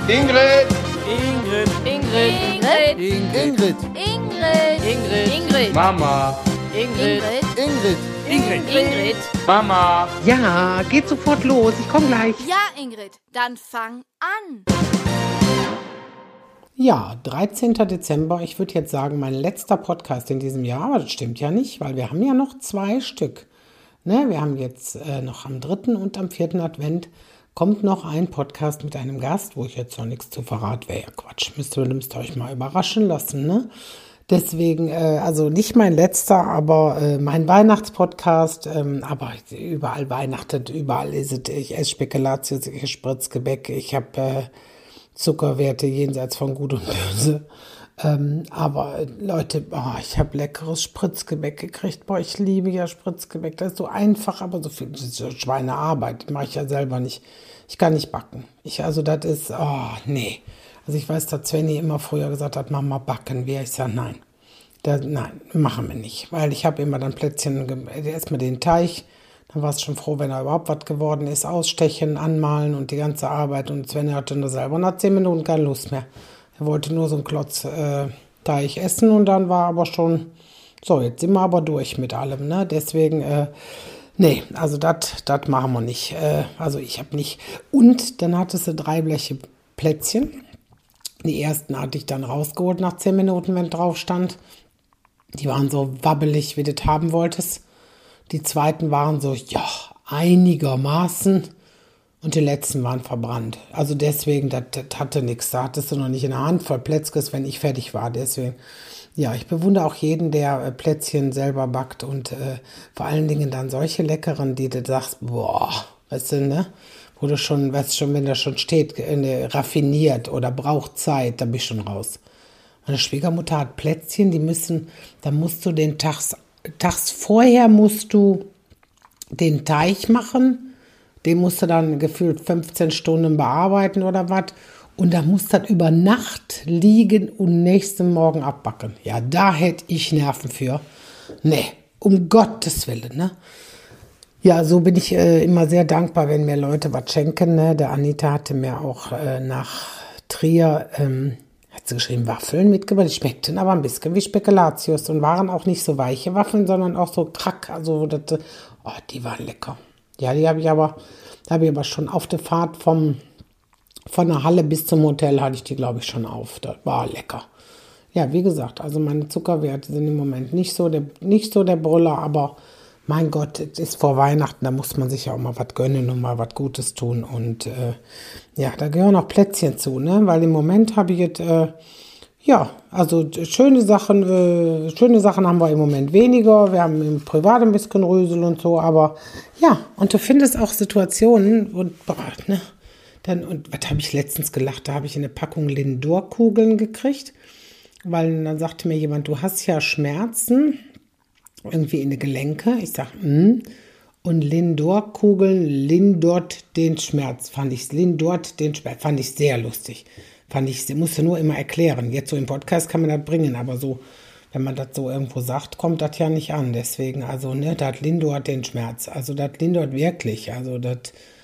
Ingrid. Ingrid. Ingrid. Ingrid. Ingrid. Mama. Ingrid. Ingrid. Mama. Ja, geht sofort los. Ich komme gleich. Ja, Ingrid, dann fang an. Ja, 13. Dezember. Ich würde jetzt sagen, mein letzter Podcast in diesem Jahr. Aber das stimmt ja nicht, weil wir haben ja noch 2 Stück. Ne, wir haben jetzt noch am 3. und am 4. Advent kommt noch ein Podcast mit einem Gast, wo ich jetzt noch nichts zu verrate. Wäre ja Quatsch. Müsst ihr euch mal überraschen lassen, ne? Deswegen, also nicht mein letzter, aber mein Weihnachtspodcast. Aber überall weihnachtet, überall ist es. Ich esse Spekulatius, ich esse Spritzgebäck, ich habe Zuckerwerte jenseits von Gut und Böse. Aber Leute, ich habe leckeres Spritzgebäck gekriegt. Boah, ich liebe ja Spritzgebäck. Das ist so einfach, aber so viel so Schweinearbeit. Mache ich ja selber nicht. Ich kann nicht backen. Also das ist, nee. Also ich weiß, dass Svenny immer früher gesagt hat, Mama, backen wir. Ich sage, nein. Nein, machen wir nicht. Weil ich habe immer dann Plätzchen, erstmal den Teig. Dann war es schon froh, wenn da überhaupt was geworden ist. Ausstechen, anmalen und die ganze Arbeit. Und Svenny hatte nur selber nach 10 Minuten keine Lust mehr. Er wollte nur so einen Klotz Teig essen und dann war aber schon, so, jetzt sind wir aber durch mit allem, ne? Deswegen, nee, also das machen wir nicht. Also ich habe nicht. Und dann hattest du 3 Bleche Plätzchen. Die ersten hatte ich dann rausgeholt nach 10 Minuten, wenn drauf stand. Die waren so wabbelig, wie du das haben wolltest. Die zweiten waren so, ja, einigermaßen. Und die letzten waren verbrannt. Also deswegen, das hatte nichts. Da hattest du noch nicht eine Handvoll Plätzkes, wenn ich fertig war. Deswegen, ja, ich bewundere auch jeden, der Plätzchen selber backt. Und vor allen Dingen dann solche leckeren, die du sagst, boah, weißt du, ne? Wo du schon, weißt schon, wenn da schon steht, raffiniert oder braucht Zeit, da bin ich schon raus. Meine Schwiegermutter hat Plätzchen, da musst du den tags vorher musst du den Teig machen. Den musst du dann gefühlt 15 Stunden bearbeiten oder was. Und da muss das über Nacht liegen und nächsten Morgen abbacken. Ja, da hätte ich Nerven für. Nee, um Gottes Willen, ne? Ja, so bin ich immer sehr dankbar, wenn mir Leute was schenken, ne? Der Anita hatte mir auch nach Trier, hat sie geschrieben, Waffeln mitgebracht. Die schmeckten aber ein bisschen wie Spekulatius und waren auch nicht so weiche Waffeln, sondern auch so krack. Also, die waren lecker. Ja, die habe ich aber schon auf der Fahrt von der Halle bis zum Hotel hatte ich die, glaube ich, schon auf. Das war lecker. Ja, wie gesagt, also meine Zuckerwerte sind im Moment nicht so der Brüller, aber mein Gott, es ist vor Weihnachten, da muss man sich ja auch mal was gönnen und mal was Gutes tun. Und ja, da gehören auch Plätzchen zu, ne? Weil im Moment habe ich jetzt, ja, also schöne Sachen haben wir im Moment weniger. Wir haben im Privat ein bisschen Rösel und so, aber ja, und du findest auch Situationen, und was habe ich letztens gelacht, da habe ich eine Packung Lindor-Kugeln gekriegt, weil dann sagte mir jemand, du hast ja Schmerzen, irgendwie in die Gelenke. Ich sage, und Lindor-Kugeln lindort den Schmerz, fand ich sehr lustig. Musste nur immer erklären. Jetzt so im Podcast kann man das bringen, aber so, wenn man das so irgendwo sagt, kommt das ja nicht an. Deswegen, also, ne, das lindort den Schmerz. Also, das lindort wirklich. Also, das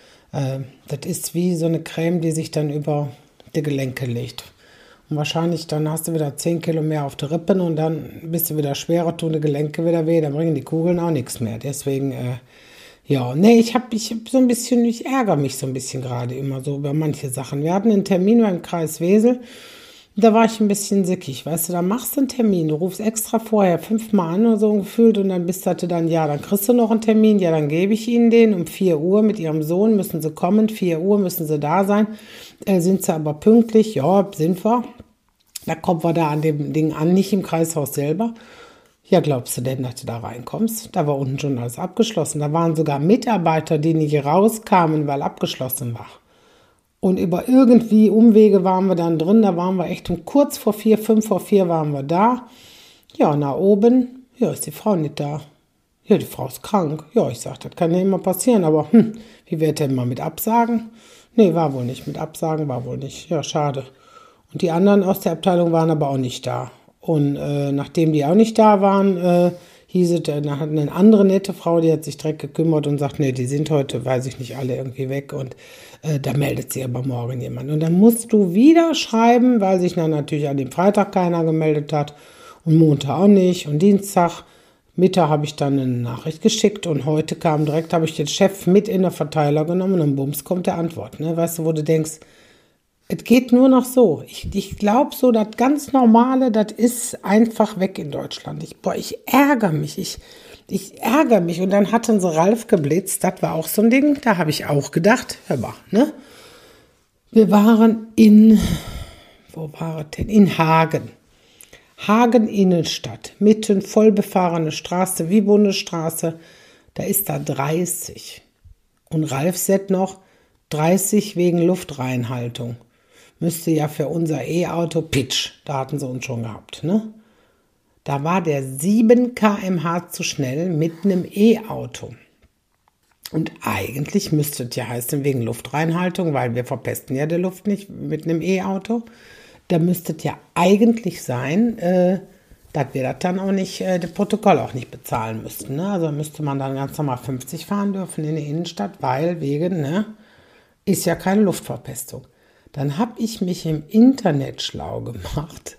ist wie so eine Creme, die sich dann über die Gelenke legt. Und wahrscheinlich dann hast du wieder 10 Kilo mehr auf die Rippen und dann bist du wieder schwerer, tun die Gelenke wieder weh, dann bringen die Kugeln auch nichts mehr. Deswegen, ja, nee, ich ärgere mich so ein bisschen gerade immer so über manche Sachen. Wir hatten einen Termin beim Kreis Wesel, da war ich ein bisschen sickig, weißt du, da machst du einen Termin, du rufst extra vorher 5-mal an oder so gefühlt und dann bist du dann, ja, dann kriegst du noch einen Termin, ja, dann gebe ich ihnen den, um 4 Uhr mit ihrem Sohn müssen sie kommen, 4 Uhr müssen sie da sein, sind sie aber pünktlich, ja, sind wir, da kommen wir da an dem Ding an, nicht im Kreishaus selber. Ja, glaubst du denn, dass du da reinkommst? Da war unten schon alles abgeschlossen. Da waren sogar Mitarbeiter, die nicht rauskamen, weil abgeschlossen war. Und über irgendwie Umwege waren wir dann drin. Da waren wir echt um kurz vor 4, 5 vor 4 waren wir da. Ja, nach oben. Ja, ist die Frau nicht da. Ja, die Frau ist krank. Ja, ich sag, das kann ja immer passieren. Aber wie wird denn mal mit Absagen? Nee, war wohl nicht. Mit Absagen war wohl nicht. Ja, schade. Und die anderen aus der Abteilung waren aber auch nicht da. Und nachdem die auch nicht da waren, hieß es, dann hat eine andere nette Frau, die hat sich direkt gekümmert und sagt, nee, die sind heute, weiß ich nicht, alle irgendwie weg und da meldet sich aber morgen jemand. Und dann musst du wieder schreiben, weil sich dann natürlich an dem Freitag keiner gemeldet hat und Montag auch nicht und Dienstag Mittag habe ich dann eine Nachricht geschickt und heute kam direkt, habe ich den Chef mit in den Verteiler genommen und bums kommt der Antwort. Ne? Weißt du, wo du denkst, es geht nur noch so. Ich glaube so, das ganz Normale, das ist einfach weg in Deutschland. Ich ärgere mich. Ich ärgere mich. Und dann hatten sie Ralf geblitzt. Das war auch so ein Ding. Da habe ich auch gedacht, hör mal, ne? Wir waren wo war es denn? In Hagen. Hagen Innenstadt. Mitten voll befahrene Straße, wie Bundesstraße. Da ist da 30. Und Ralf sagt noch 30 wegen Luftreinhaltung. Müsste ja für unser E-Auto Pitch, da hatten sie uns schon gehabt, ne? Da war der 7 km/h zu schnell mit einem E-Auto. Und eigentlich müsste es ja heißen, wegen Luftreinhaltung, weil wir verpesten ja die Luft nicht mit einem E-Auto. Da müsste es ja eigentlich sein, dass wir das dann auch nicht, das Protokoll auch nicht bezahlen müssten, ne? Also müsste man dann ganz normal 50 fahren dürfen in der Innenstadt, weil wegen, ne, ist ja keine Luftverpestung. Dann habe ich mich im Internet schlau gemacht.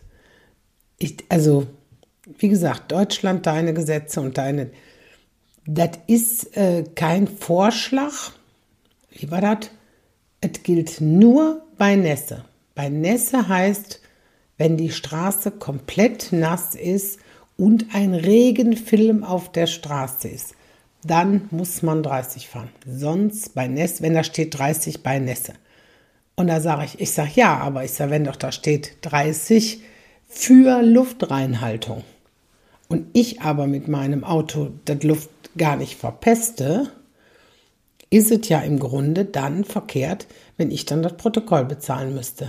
Also, wie gesagt, Deutschland, deine Gesetze und deine... Das ist kein Vorschlag. Wie war das? Es gilt nur bei Nässe. Bei Nässe heißt, wenn die Straße komplett nass ist und ein Regenfilm auf der Straße ist, dann muss man 30 fahren. Sonst bei Nässe, wenn da steht 30 bei Nässe. Und da sage ich sage ja, aber ich sage, wenn doch da steht 30 für Luftreinhaltung und ich aber mit meinem Auto das Luft gar nicht verpeste, ist es ja im Grunde dann verkehrt, wenn ich dann das Protokoll bezahlen müsste.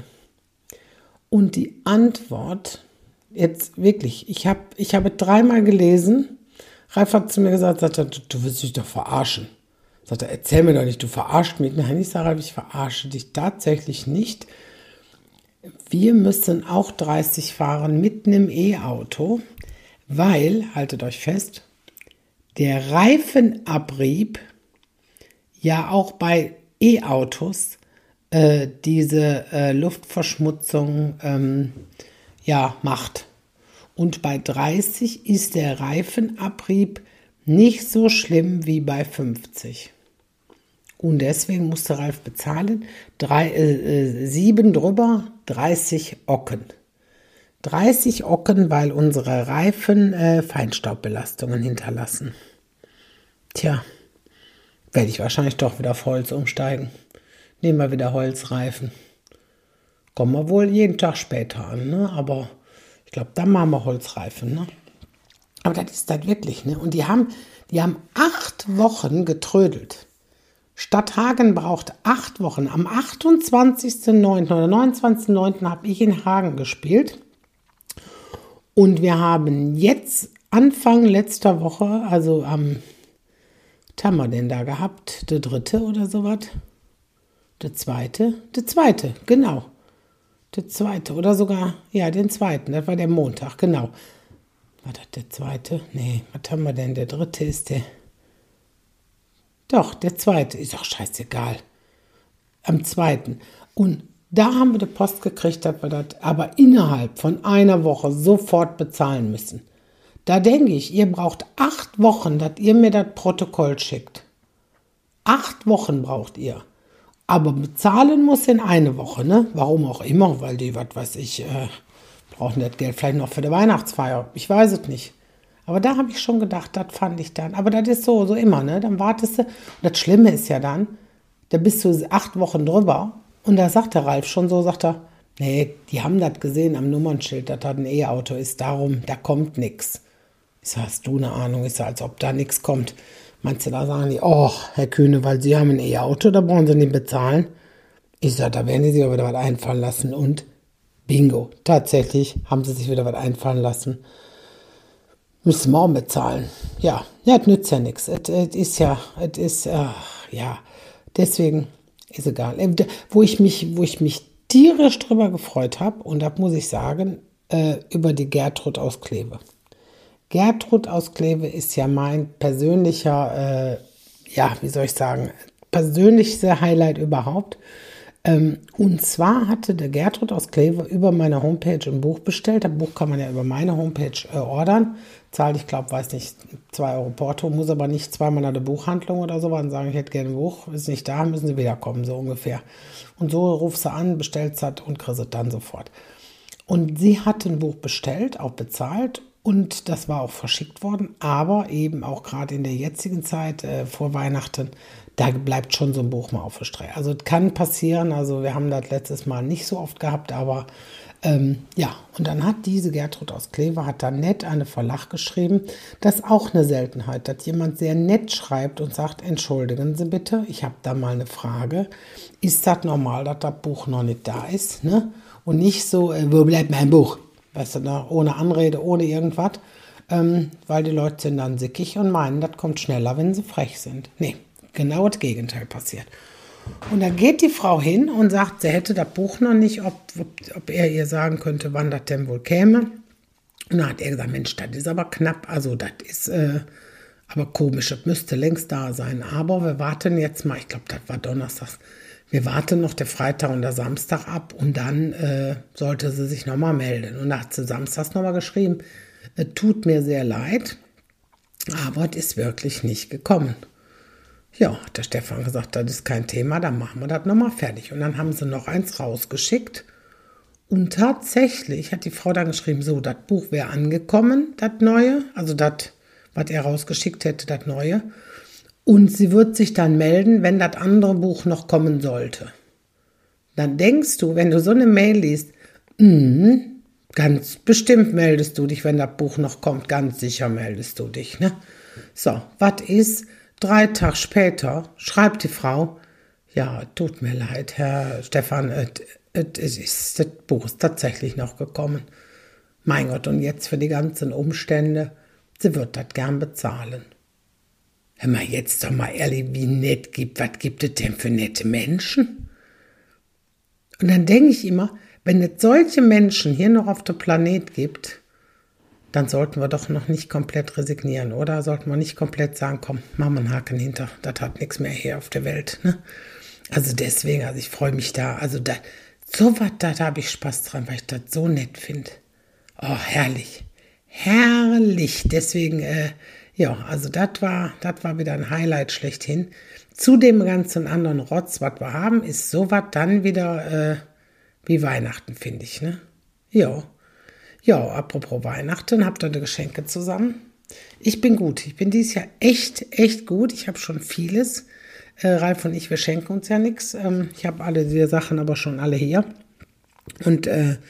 Und die Antwort, jetzt wirklich, ich habe es 3-mal gelesen, Ralf hat zu mir gesagt, du willst dich doch verarschen. Sagt er, erzähl mir doch nicht, du verarschst mich. Nein, ich sage, ich verarsche dich tatsächlich nicht. Wir müssen auch 30 fahren mit einem E-Auto, weil, haltet euch fest, der Reifenabrieb ja auch bei E-Autos diese Luftverschmutzung macht. Und bei 30 ist der Reifenabrieb nicht so schlimm wie bei 50. Und deswegen musste Ralf bezahlen. 7 drüber, 30 Ocken. 30 Ocken, weil unsere Reifen Feinstaubbelastungen hinterlassen. Tja, werde ich wahrscheinlich doch wieder auf Holz umsteigen. Nehmen wir wieder Holzreifen. Kommen wir wohl jeden Tag später an, ne? Aber ich glaube, dann machen wir Holzreifen, ne? Aber das ist das wirklich, ne? Und die haben 8 Wochen getrödelt. Stadthagen braucht 8 Wochen. Am 28.09. oder 29.09. habe ich in Hagen gespielt. Und wir haben jetzt Anfang letzter Woche, also was haben wir denn da gehabt? Der 3. oder sowas? Der 2. Der 2, genau. Der 2. oder sogar, ja, den 2. Das war der Montag, genau. War das der 2.? Nee, was haben wir denn? Der 3. ist der... Doch, der 2. ist auch scheißegal. Am 2. Und da haben wir die Post gekriegt, dass wir das aber innerhalb von einer Woche sofort bezahlen müssen. Da denke ich, ihr braucht 8 Wochen, dass ihr mir das Protokoll schickt. 8 Wochen braucht ihr. Aber bezahlen muss in eine Woche, ne? Warum auch immer, weil die, was weiß ich, brauchen das Geld vielleicht noch für die Weihnachtsfeier. Ich weiß es nicht. Aber da habe ich schon gedacht, das fand ich dann. Aber das ist so immer, ne? Dann wartest du. Und das Schlimme ist ja dann, da bist du 8 Wochen drüber. Und da sagt der Ralf schon so, sagt er, nee, die haben das gesehen am Nummernschild, dass das ein E-Auto ist. Darum, da kommt nichts. Ich sage, hast du eine Ahnung? Ich sage, als ob da nichts kommt. Meinst du, da sagen die, oh, Herr Kühne, weil Sie haben ein E-Auto, da brauchen Sie nicht bezahlen. Ich sage, da werden die sich aber wieder was einfallen lassen. Und bingo, tatsächlich haben sie sich wieder was einfallen lassen. Müssen wir auch bezahlen. Ja, das nützt ja nichts. Deswegen ist egal. Wo ich mich tierisch drüber gefreut habe, und da muss ich sagen, über die Gertrud aus Kleve. Gertrud aus Kleve ist ja mein persönlicher, persönlichste Highlight überhaupt. Und zwar hatte der Gertrud aus Kleve über meine Homepage ein Buch bestellt. Das Buch kann man ja über meine Homepage ordern. Zahlt, ich glaube, 2 Euro Porto, muss aber nicht zweimal nach der Buchhandlung oder so, dann sagen, ich hätte gerne ein Buch, ist nicht da, müssen sie wiederkommen, so ungefähr. Und so rufst du an, bestellst das und kriegst es dann sofort. Und sie hat ein Buch bestellt, auch bezahlt, und das war auch verschickt worden, aber eben auch gerade in der jetzigen Zeit vor Weihnachten, da bleibt schon so ein Buch mal auf der Strecke. Also es kann passieren, also wir haben das letztes Mal nicht so oft gehabt, aber und dann hat diese Gertrud aus Kleve, hat da nett eine Verlag geschrieben, das ist auch eine Seltenheit, dass jemand sehr nett schreibt und sagt, entschuldigen Sie bitte, ich habe da mal eine Frage, ist das normal, dass das Buch noch nicht da ist, ne? Und nicht so, wo bleibt mein Buch? Weißt du, da, ohne Anrede, ohne irgendwas, weil die Leute sind dann sickig und meinen, das kommt schneller, wenn sie frech sind. Nee, genau das Gegenteil passiert. Und da geht die Frau hin und sagt, sie hätte das Buch noch nicht, ob er ihr sagen könnte, wann das denn wohl käme. Und dann hat er gesagt, Mensch, das ist aber knapp, also das ist aber komisch, das müsste längst da sein. Aber wir warten jetzt mal, ich glaube, das war Donnerstag, wir warten noch den Freitag und den Samstag ab und dann sollte sie sich nochmal melden. Und da hat sie samstags nochmal geschrieben, tut mir sehr leid, aber es ist wirklich nicht gekommen. Ja, hat der Stefan gesagt, das ist kein Thema, dann machen wir das nochmal fertig. Und dann haben sie noch eins rausgeschickt. Und tatsächlich hat die Frau dann geschrieben, so, das Buch wäre angekommen, das Neue. Also das, was er rausgeschickt hätte, das Neue. Und sie wird sich dann melden, wenn das andere Buch noch kommen sollte. Dann denkst du, wenn du so eine Mail liest, ganz bestimmt meldest du dich, wenn das Buch noch kommt. Ganz sicher meldest du dich, ne? So, was ist? 3 Tage später schreibt die Frau, ja, tut mir leid, Herr Stefan, das Buch ist tatsächlich noch gekommen. Mein Gott, und jetzt für die ganzen Umstände, sie wird das gern bezahlen. Hör mal, jetzt doch mal ehrlich, wie nett was gibt es denn für nette Menschen? Und dann denke ich immer, wenn es solche Menschen hier noch auf dem Planet gibt, dann sollten wir doch noch nicht komplett resignieren, oder? Sollten wir nicht komplett sagen, komm, machen wir einen Haken hinter, das hat nichts mehr hier auf der Welt, ne? Also deswegen, ich freue mich da, da habe ich Spaß dran, weil ich das so nett finde. Oh, herrlich, herrlich, deswegen, das war wieder ein Highlight schlechthin. Zu dem ganzen anderen Rotz, was wir haben, ist sowas dann wieder wie Weihnachten, finde ich, ne? Ja, apropos Weihnachten, habt ihr die Geschenke zusammen? Ich bin gut. Ich bin dieses Jahr echt gut. Ich habe schon vieles. Ralf und ich, wir schenken uns ja nichts. Ich habe alle diese Sachen aber schon alle hier. Und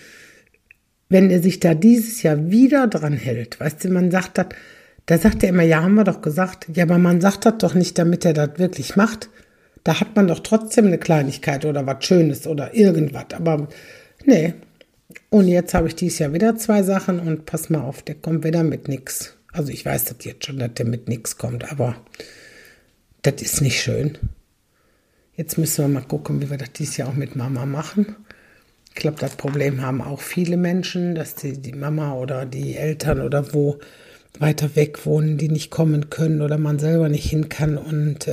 wenn er sich da dieses Jahr wieder dran hält, weißt du, man sagt das, da sagt er immer, ja, haben wir doch gesagt. Ja, aber man sagt das doch nicht, damit er das wirklich macht. Da hat man doch trotzdem eine Kleinigkeit oder was Schönes oder irgendwas. Aber nee. Und jetzt habe ich dieses Jahr wieder 2 Sachen und pass mal auf, der kommt wieder mit nix. Also ich weiß das jetzt schon, dass der mit nix kommt, aber das ist nicht schön. Jetzt müssen wir mal gucken, wie wir das dieses Jahr auch mit Mama machen. Ich glaube, das Problem haben auch viele Menschen, dass die Mama oder die Eltern oder wo weiter weg wohnen, die nicht kommen können oder man selber nicht hin kann und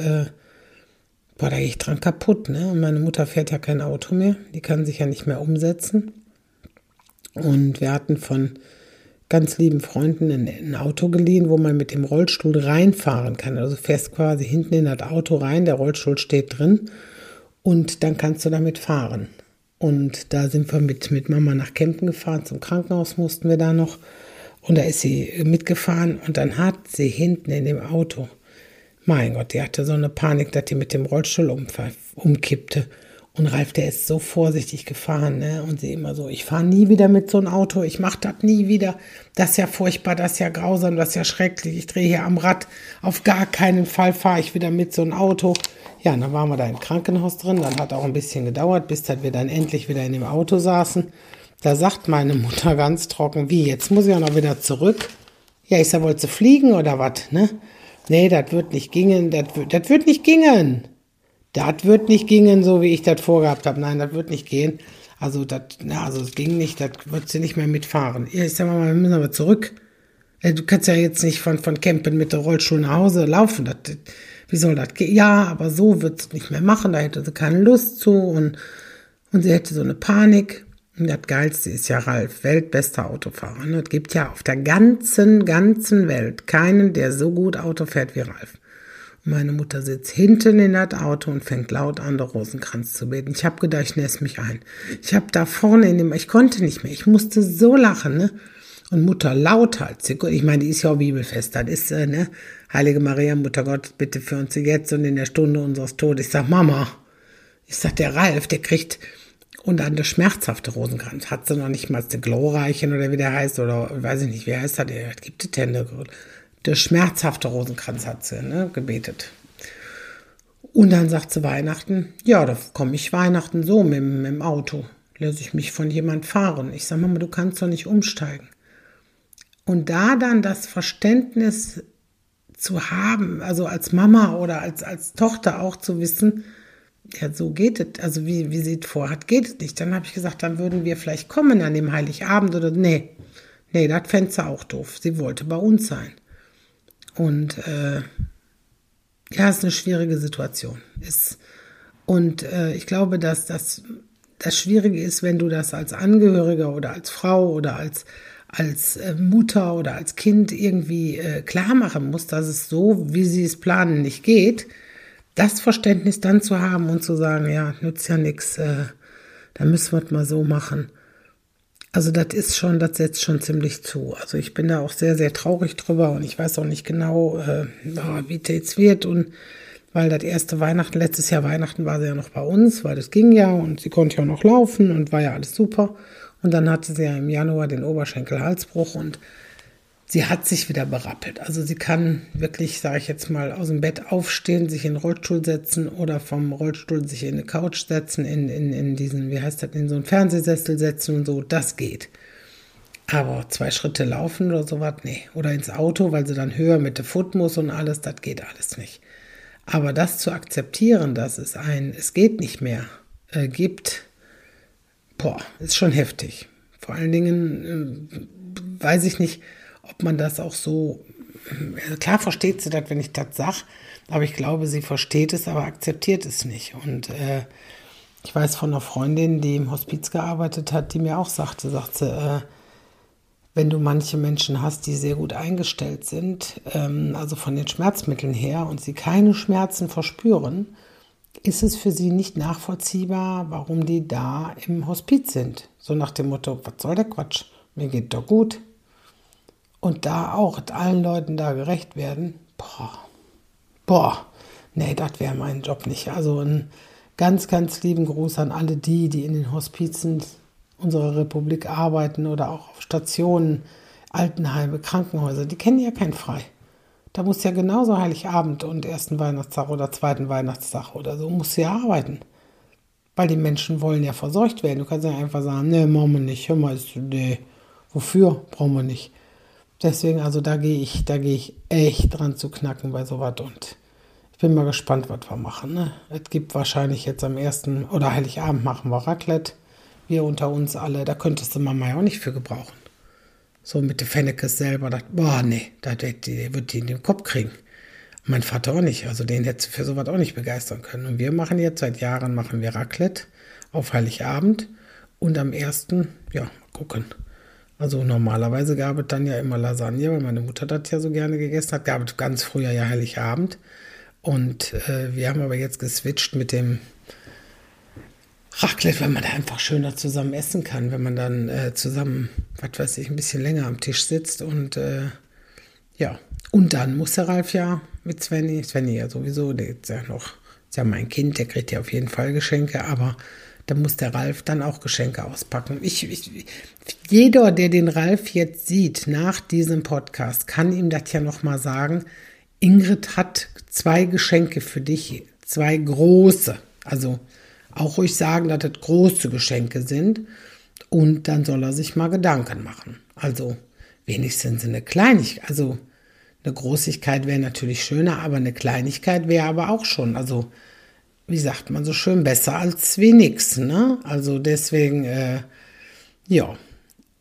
da gehe ich dran kaputt, ne? Und meine Mutter fährt ja kein Auto mehr, die kann sich ja nicht mehr umsetzen. Und wir hatten von ganz lieben Freunden ein Auto geliehen, wo man mit dem Rollstuhl reinfahren kann. Also du fährst quasi hinten in das Auto rein, der Rollstuhl steht drin und dann kannst du damit fahren. Und da sind wir mit Mama nach Kempten gefahren, zum Krankenhaus mussten wir da noch. Und da ist sie mitgefahren und dann hat sie hinten in dem Auto, mein Gott, die hatte so eine Panik, dass die mit dem Rollstuhl umkippte. Und Ralf, der ist so vorsichtig gefahren, ne? Und sie immer so, ich fahre nie wieder mit so einem Auto, ich mache das nie wieder. Das ist ja furchtbar, das ist ja grausam, das ist ja schrecklich. Ich drehe hier am Rad, auf gar keinen Fall fahre ich wieder mit so einem Auto. Ja, dann waren wir da im Krankenhaus drin, dann hat auch ein bisschen gedauert, bis wir dann endlich wieder in dem Auto saßen. Da sagt meine Mutter ganz trocken, wie, jetzt muss ich auch noch wieder zurück? Ja, ich sag, wolltest du fliegen oder was, ne? Nee, das wird nicht gingen, das wird nicht gingen. Das wird nicht gingen, so wie ich das vorgehabt habe. Nein, das wird nicht gehen. Also es ging nicht, das wird sie nicht mehr mitfahren. Ich sag mal, wir müssen aber zurück. Du kannst ja jetzt nicht von Campen mit der Rollstuhl nach Hause laufen. Wie soll das gehen? Ja, aber so wird es nicht mehr machen. Da hätte sie keine Lust zu und sie hätte so eine Panik. Und das Geilste ist ja Ralf, weltbester Autofahrer. Es gibt ja auf der ganzen Welt keinen, der so gut Auto fährt wie Ralf. Und meine Mutter sitzt hinten in das Auto und fängt laut an, der Rosenkranz zu beten. Ich habe gedacht, ich nässe mich ein. Ich habe da vorne ich konnte nicht mehr. Ich musste so lachen, ne? Und Mutter laut halt. Ich meine, die ist ja auch bibelfest. Das ist, Heilige Maria, Mutter Gott, bitte für uns jetzt und in der Stunde unseres Todes. Ich sag, Mama. Ich sag, der Ralf, der kriegt... Und dann der schmerzhafte Rosenkranz. Hat sie noch nicht mal den Glorreichen oder wie der heißt, oder weiß ich nicht, wie heißt das? Gibt es denn? Der schmerzhafte Rosenkranz hat sie gebetet. Und dann sagt sie Weihnachten, ja, da komme ich Weihnachten so mit dem Auto. Lasse ich mich von jemand fahren. Ich sage, Mama, du kannst doch nicht umsteigen. Und da dann das Verständnis zu haben, also als Mama oder als Tochter auch zu wissen, ja, so geht es. Also wie sie es vorhat, geht es nicht. Dann habe ich gesagt, dann würden wir vielleicht kommen an dem Heiligabend oder nee, das fände sie auch doof. Sie wollte bei uns sein. Und ja, ist eine schwierige Situation. Ich glaube, dass das Schwierige ist, wenn du das als Angehöriger oder als Frau oder als Mutter oder als Kind irgendwie klar machen musst, dass es so, wie sie es planen, nicht geht. Das Verständnis dann zu haben und zu sagen, ja, nützt ja nichts, da müssen wir es mal so machen. Also das setzt schon ziemlich zu. Also ich bin da auch sehr, sehr traurig drüber und ich weiß auch nicht genau, wie das jetzt wird. Und weil das erste Weihnachten, letztes Jahr Weihnachten war sie ja noch bei uns, weil das ging ja und sie konnte ja noch laufen und war ja alles super. Und dann hatte sie ja im Januar den Oberschenkel-Halsbruch und sie hat sich wieder berappelt. Also sie kann wirklich, sage ich jetzt mal, aus dem Bett aufstehen, sich in den Rollstuhl setzen oder vom Rollstuhl sich in eine Couch setzen, in diesen, wie heißt das, in so einen Fernsehsessel setzen und so. Das geht. Aber 2 Schritte laufen oder sowas, nee. Oder ins Auto, weil sie dann höher mit der Foot muss und alles, das geht alles nicht. Aber das zu akzeptieren, dass es geht nicht mehr gibt, ist schon heftig. Vor allen Dingen weiß ich nicht, ob man das auch so, klar versteht sie das, wenn ich das sage, aber ich glaube, sie versteht es, aber akzeptiert es nicht. Und ich weiß von einer Freundin, die im Hospiz gearbeitet hat, die mir auch sagt sie, wenn du manche Menschen hast, die sehr gut eingestellt sind, also von den Schmerzmitteln her, und sie keine Schmerzen verspüren, ist es für sie nicht nachvollziehbar, warum die da im Hospiz sind. So nach dem Motto, was soll der Quatsch? Mir geht doch gut. Und da auch allen Leuten da gerecht werden, nee, das wäre mein Job nicht. Also einen ganz, ganz lieben Gruß an alle die in den Hospizen unserer Republik arbeiten oder auch auf Stationen, Altenheime, Krankenhäuser. Die kennen ja keinen frei. Da muss ja genauso Heiligabend und ersten Weihnachtstag oder zweiten Weihnachtstag oder so, muss ja arbeiten. Weil die Menschen wollen ja versorgt werden. Du kannst ja einfach sagen, nee, machen wir nicht. Hör mal, nee, wofür? Brauchen wir nicht. Deswegen, also da gehe ich echt dran zu knacken bei sowas und ich bin mal gespannt, was wir machen. Ne? Es gibt wahrscheinlich jetzt am 1. oder Heiligabend machen wir Raclette. Wir unter uns alle, da könntest du Mama ja auch nicht für gebrauchen. So mit den Fennekes selber, das wird die in den Kopf kriegen. Mein Vater auch nicht, also den hätte für sowas auch nicht begeistern können. Und wir machen jetzt, seit Jahren machen wir Raclette auf Heiligabend und am 1., ja, mal gucken. Also normalerweise gab es dann ja immer Lasagne, weil meine Mutter das ja so gerne gegessen hat. Gab es ganz früher ja Heiligabend. Und wir haben aber jetzt geswitcht mit dem Raclette, weil man da einfach schöner zusammen essen kann, wenn man dann zusammen, was weiß ich, ein bisschen länger am Tisch sitzt. Und ja, und dann muss der Ralf ja mit Svenny ja sowieso, der ist ja mein Kind, der kriegt ja auf jeden Fall Geschenke, aber da muss der Ralf dann auch Geschenke auspacken. Jeder, der den Ralf jetzt sieht nach diesem Podcast, kann ihm das ja nochmal sagen. Ingrid hat 2 Geschenke für dich, 2 große. Also auch ruhig sagen, dass das große Geschenke sind. Und dann soll er sich mal Gedanken machen. Also wenigstens eine Kleinigkeit. Also eine Großigkeit wäre natürlich schöner, aber eine Kleinigkeit wäre aber auch schon. Also wie sagt man so schön, besser als wie nix, ne? Also deswegen, ja,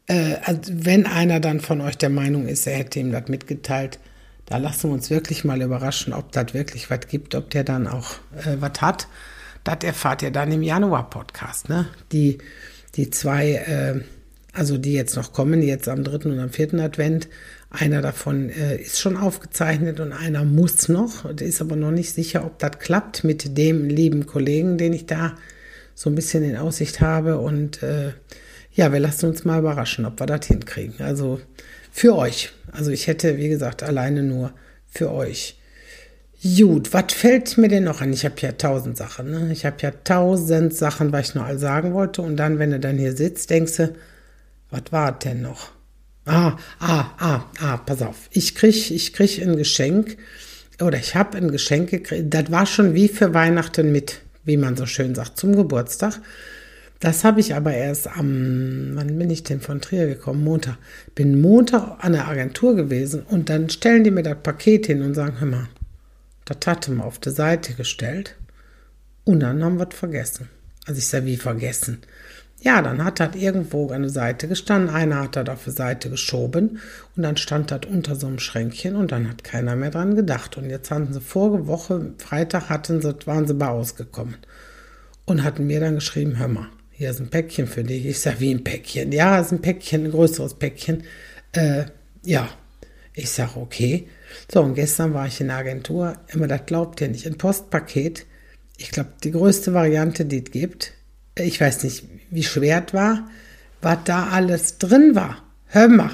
Also wenn einer dann von euch der Meinung ist, er hätte ihm das mitgeteilt, da lassen wir uns wirklich mal überraschen, ob das wirklich was gibt, ob der dann auch was hat. Das erfahrt ihr dann im Januar-Podcast, ne? Die zwei, also die jetzt noch kommen, die jetzt am 3. und am 4. Advent, einer davon ist schon aufgezeichnet und einer muss noch. Der ist aber noch nicht sicher, ob das klappt mit dem lieben Kollegen, den ich da so ein bisschen in Aussicht habe. Und ja, wir lassen uns mal überraschen, ob wir das hinkriegen. Also für euch. Also ich hätte, wie gesagt, alleine nur für euch. Gut, was fällt mir denn noch an? Ich habe ja 1000 Sachen, ne? Ich habe ja 1000 Sachen, was ich noch all sagen wollte. Und dann, wenn du dann hier sitzt, denkst du, was war denn noch? Pass auf. Ich krieg ein Geschenk, oder ich habe ein Geschenk gekriegt. Das war schon wie für Weihnachten mit, wie man so schön sagt, zum Geburtstag. Das habe ich aber erst wann bin ich denn von Trier gekommen? Montag. Bin Montag an der Agentur gewesen und dann stellen die mir das Paket hin und sagen, hör mal, das hatte man auf der Seite gestellt und dann haben wir es vergessen. Also ich sage, wie vergessen? Ja, dann hat das irgendwo an der Seite gestanden, einer hat das auf die Seite geschoben und dann stand das unter so einem Schränkchen und dann hat keiner mehr dran gedacht. Und jetzt hatten sie vorige Woche, Freitag waren sie bei ausgekommen und hatten mir dann geschrieben, hör mal, hier ist ein Päckchen für dich. Ich sage, wie ein Päckchen? Ja, es ist ein Päckchen, ein größeres Päckchen. Ja, ich sage, okay. So, und gestern war ich in der Agentur, immer das glaubt ihr nicht, ein Postpaket, ich glaube, die größte Variante, die es gibt, ich weiß nicht, wie schwer es war, was da alles drin war. Hör mal,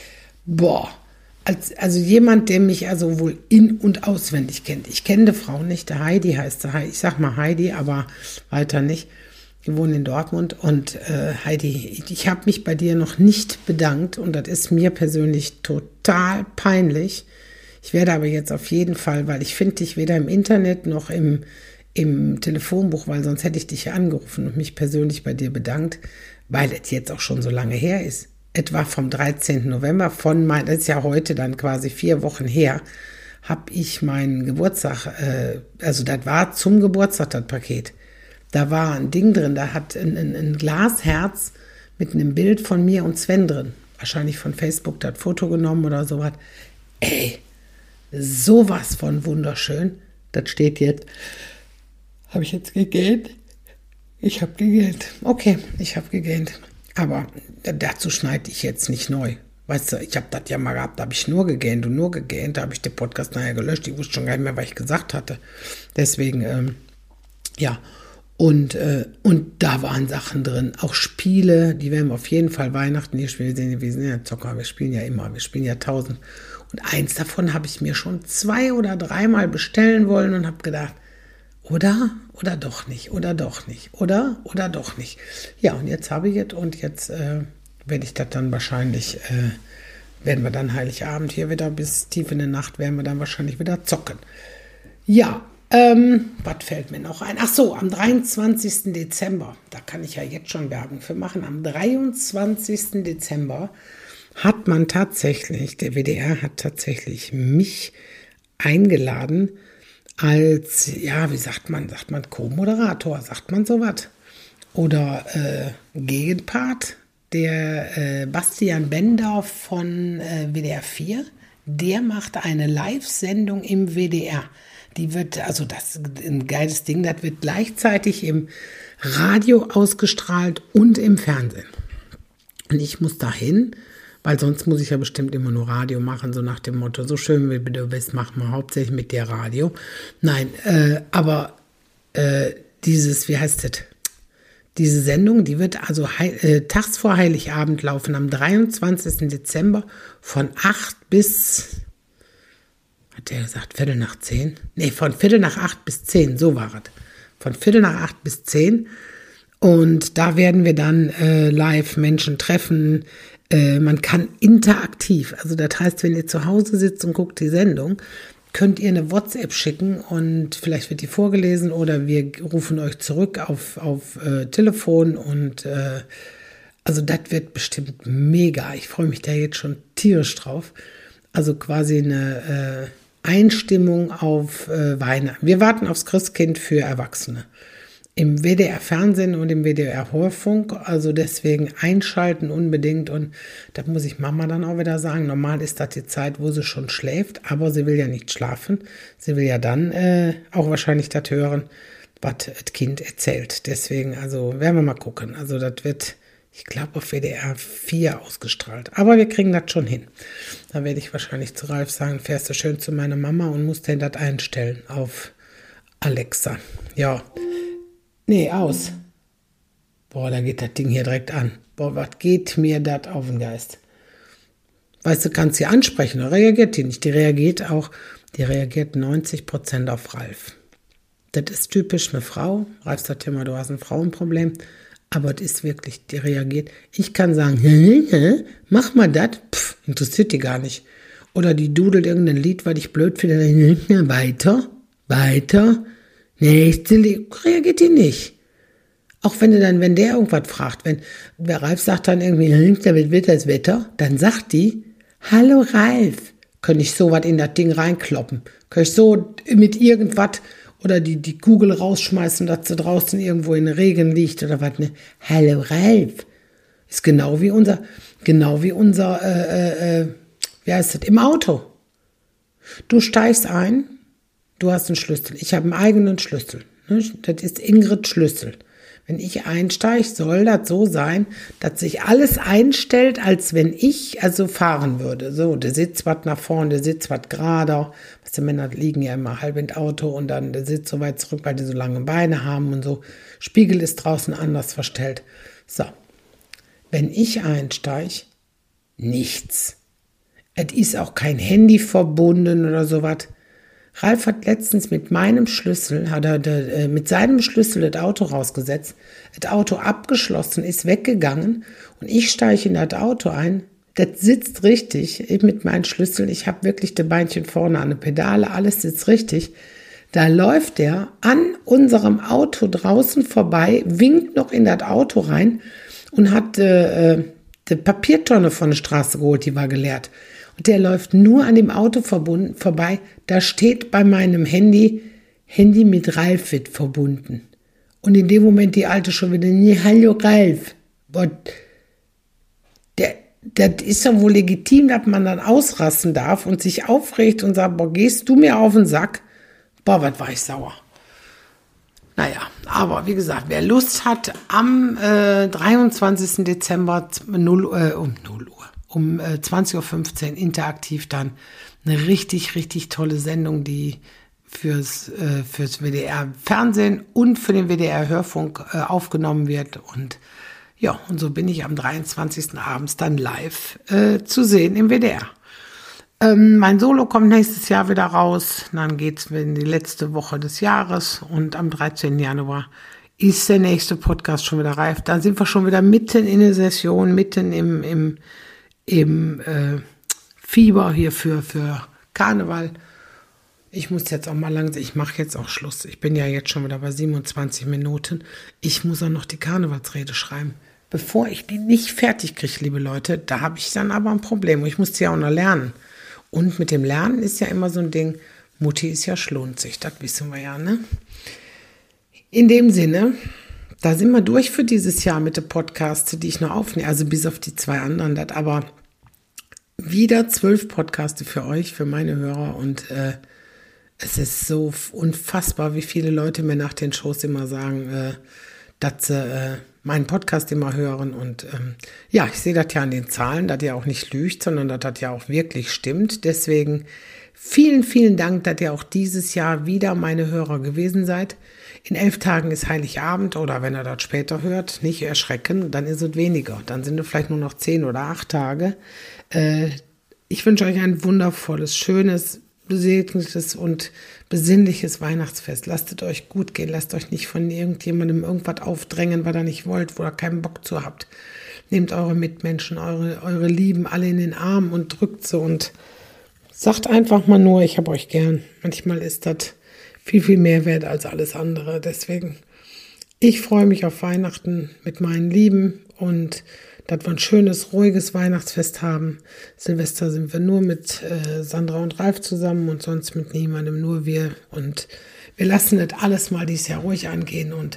also jemand, der mich also wohl in- und auswendig kennt. Ich kenne die Frau nicht, der Heidi heißt sie. Ich sag mal Heidi, aber weiter nicht. Die wohnen in Dortmund und Heidi, ich habe mich bei dir noch nicht bedankt und das ist mir persönlich total peinlich. Ich werde aber jetzt auf jeden Fall, weil ich finde dich weder im Internet noch im Telefonbuch, weil sonst hätte ich dich ja angerufen und mich persönlich bei dir bedankt, weil es jetzt auch schon so lange her ist. Etwa vom 13. November, das ist ja heute dann quasi 4 Wochen her, habe ich meinen Geburtstag, also das war zum Geburtstag das Paket. Da war ein Ding drin, da hat ein Glasherz mit einem Bild von mir und Sven drin. Wahrscheinlich von Facebook das Foto genommen oder sowas. Ey, sowas von wunderschön. Das steht jetzt. Habe ich jetzt gegähnt? Ich habe gegähnt. Okay, ich habe gegähnt. Aber dazu schneide ich jetzt nicht neu. Weißt du, ich habe das ja mal gehabt, da habe ich nur gegähnt. Da habe ich den Podcast nachher gelöscht. Ich wusste schon gar nicht mehr, was ich gesagt hatte. Deswegen, ja. Und da waren Sachen drin, auch Spiele, die werden wir auf jeden Fall Weihnachten hier spielen. Wir sind ja Zocker, wir spielen ja immer, wir spielen ja 1000. Und eins davon habe ich mir schon 2 oder 3 Mal bestellen wollen und habe gedacht, oder doch nicht, oder doch nicht, oder doch nicht. Ja, und jetzt habe ich es und jetzt werde ich das dann wahrscheinlich, werden wir dann Heiligabend hier wieder bis tief in die Nacht, werden wir dann wahrscheinlich wieder zocken. Ja, was fällt mir noch ein? Ach so, am 23. Dezember, da kann ich ja jetzt schon Werbung für machen, am 23. Dezember hat man tatsächlich, der WDR hat tatsächlich mich eingeladen als, ja, wie sagt man Co-Moderator, sagt man sowas? Oder Gegenpart, der Bastian Bendorf von WDR 4, der macht eine Live-Sendung im WDR. Die wird, also das ist ein geiles Ding, das wird gleichzeitig im Radio ausgestrahlt und im Fernsehen. Und ich muss dahin, weil sonst muss ich ja bestimmt immer nur Radio machen, so nach dem Motto, so schön wie du bist, mach mal hauptsächlich mit dir Radio. Nein, aber dieses, wie heißt das? Diese Sendung, die wird also tags vor Heiligabend laufen, am 23. Dezember von 8 bis... Hat der gesagt, Viertel nach 10? Nee, von Viertel nach 8 bis 10, so war es. Von Viertel nach 8 bis 10. Und da werden wir dann live Menschen treffen. Man kann interaktiv, also das heißt, wenn ihr zu Hause sitzt und guckt die Sendung, könnt ihr eine WhatsApp schicken und vielleicht wird die vorgelesen oder wir rufen euch zurück auf Telefon und also das wird bestimmt mega. Ich freue mich da jetzt schon tierisch drauf. Also quasi eine Einstimmung auf Weihnachten. Wir warten aufs Christkind für Erwachsene. im WDR-Fernsehen und im WDR-Hörfunk. Also deswegen einschalten unbedingt. Und da muss ich Mama dann auch wieder sagen, normal ist das die Zeit, wo sie schon schläft, aber sie will ja nicht schlafen. Sie will ja dann auch wahrscheinlich das hören, was das Kind erzählt. Deswegen, also werden wir mal gucken. Also das wird, ich glaube, auf WDR 4 ausgestrahlt. Aber wir kriegen das schon hin. Da werde ich wahrscheinlich zu Ralf sagen, fährst du schön zu meiner Mama und musst denn das einstellen auf Alexa. Ja. Nee, aus. Boah, da geht das Ding hier direkt an. Boah, was geht mir das auf den Geist? Weißt du, kannst sie ansprechen, da reagiert die nicht. Die reagiert 90% auf Ralf. Das ist typisch eine Frau. Ralf sagt immer, du hast ein Frauenproblem. Aber das ist wirklich, die reagiert. Ich kann sagen, mach mal das. Interessiert die gar nicht. Oder die dudelt irgendein Lied, weil ich blöd finde. Weiter. Nächste Lied. Reagiert die nicht. Auch wenn der irgendwas fragt. Wenn Ralf sagt dann irgendwie, damit wird das Wetter, dann sagt die, hallo Ralf. Könnte ich so was in das Ding reinkloppen. Könnte ich so mit irgendwas oder die Kugel rausschmeißen, dass sie draußen irgendwo in Regen liegt oder was, ne? Hallo Ralf. Ist genau wie unser, wie heißt das, im Auto. Du steigst ein, du hast einen Schlüssel. Ich habe einen eigenen Schlüssel. Ne? Das ist Ingrid Schlüssel. Wenn ich einsteige, soll das so sein, dass sich alles einstellt, als wenn ich also fahren würde. So, der Sitz was nach vorne, der Sitz was gerader. Was die Männer liegen ja immer halb im Auto und dann der Sitz so weit zurück, weil die so lange Beine haben und so. Spiegel ist draußen anders verstellt. So, wenn ich einsteige, nichts. Es ist auch kein Handy verbunden oder sowas. Ralf hat letztens mit seinem Schlüssel das Auto rausgesetzt, das Auto abgeschlossen, ist weggegangen und ich steige in das Auto ein. Das sitzt richtig, ich mit meinen Schlüsseln, ich habe wirklich die Beinchen vorne an der Pedale, alles sitzt richtig. Da läuft der an unserem Auto draußen vorbei, winkt noch in das Auto rein und hat die Papiertonne von der Straße geholt, die war geleert. Und der läuft nur an dem Auto vorbei. Da steht bei meinem Handy mit Ralf wird verbunden. Und in dem Moment die Alte schon wieder, nee, hallo Ralf. Boah, das ist ja wohl legitim, dass man dann ausrasten darf und sich aufregt und sagt, boah, gehst du mir auf den Sack? Boah, was war ich sauer. Naja, aber wie gesagt, wer Lust hat, am 23. Dezember um 20.15 Uhr interaktiv dann eine richtig, richtig tolle Sendung, die fürs WDR-Fernsehen und für den WDR-Hörfunk aufgenommen wird. Und ja, und so bin ich am 23. abends dann live zu sehen im WDR. Mein Solo kommt nächstes Jahr wieder raus. Dann geht's in die letzte Woche des Jahres und am 13. Januar ist der nächste Podcast schon wieder reif. Da sind wir schon wieder mitten in der Session, mitten im Fieber hier für Karneval. Ich muss jetzt auch mal langsam, ich mache jetzt auch Schluss. Ich bin ja jetzt schon wieder bei 27 Minuten. Ich muss auch noch die Karnevalsrede schreiben. Bevor ich die nicht fertig kriege, liebe Leute, da habe ich dann aber ein Problem. Ich muss die ja auch noch lernen. Und mit dem Lernen ist ja immer so ein Ding, Mutti ist ja lohnt sich, das wissen wir ja, ne? In dem Sinne, da sind wir durch für dieses Jahr mit den Podcasts, die ich noch aufnehme, also bis auf die 2 anderen, das aber wieder 12 Podcasts für euch, für meine Hörer und es ist so unfassbar, wie viele Leute mir nach den Shows immer sagen, dass sie meinen Podcast immer hören und ja, ich sehe das ja an den Zahlen, dass ihr auch nicht lügt, sondern dass das ja auch wirklich stimmt, deswegen vielen, vielen Dank, dass ihr auch dieses Jahr wieder meine Hörer gewesen seid. In 11 Tagen ist Heiligabend oder wenn ihr das später hört, nicht erschrecken, dann ist es weniger. Dann sind es vielleicht nur noch 10 oder 8 Tage. Ich wünsche euch ein wundervolles, schönes, besegnetes und besinnliches Weihnachtsfest. Lasst es euch gut gehen. Lasst euch nicht von irgendjemandem irgendwas aufdrängen, was ihr nicht wollt, wo ihr keinen Bock zu habt. Nehmt eure Mitmenschen, eure Lieben alle in den Arm und drückt sie und sagt einfach mal nur, ich habe euch gern. Manchmal ist das viel, viel mehr wert als alles andere. Deswegen, ich freue mich auf Weihnachten mit meinen Lieben und dass wir ein schönes, ruhiges Weihnachtsfest haben. Silvester sind wir nur mit Sandra und Ralf zusammen und sonst mit niemandem, nur wir. Und wir lassen das alles mal dieses Jahr ruhig angehen und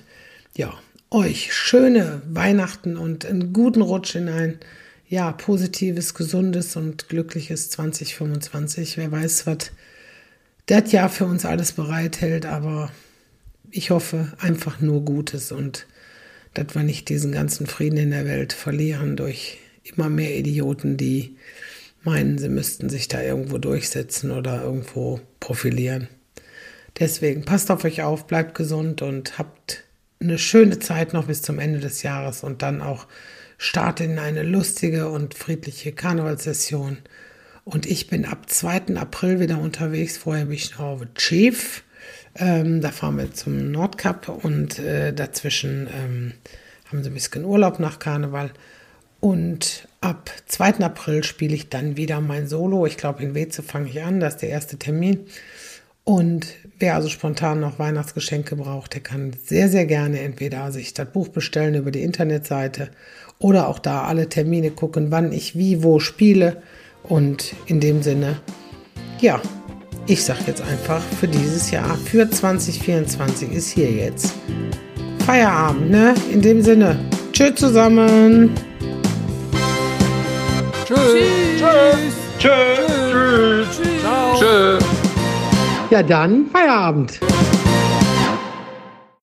ja, euch schöne Weihnachten und einen guten Rutsch in ein positives, gesundes und glückliches 2025. Wer weiß, was das Jahr für uns alles bereithält, aber ich hoffe einfach nur Gutes und dass wir nicht diesen ganzen Frieden in der Welt verlieren durch immer mehr Idioten, die meinen, sie müssten sich da irgendwo durchsetzen oder irgendwo profilieren. Deswegen passt auf euch auf, bleibt gesund und habt eine schöne Zeit noch bis zum Ende des Jahres und dann auch startet in eine lustige und friedliche Karnevalssession. Und ich bin ab 2. April wieder unterwegs. Vorher bin ich noch auf Chief. Da fahren wir zum Nordkap und dazwischen haben sie ein bisschen Urlaub nach Karneval. Und ab 2. April spiele ich dann wieder mein Solo. Ich glaube, in Weze fange ich an. Das ist der erste Termin. Und wer also spontan noch Weihnachtsgeschenke braucht, der kann sehr, sehr gerne entweder sich das Buch bestellen über die Internetseite oder auch da alle Termine gucken, wann ich wie, wo spiele. Und in dem Sinne, ja, ich sage jetzt einfach, für dieses Jahr, für 2024 ist hier jetzt Feierabend, ne? In dem Sinne, tschüss zusammen. Tschüss. Tschüss. Tschüss. Ciao. Tschüss. Ja dann, Feierabend.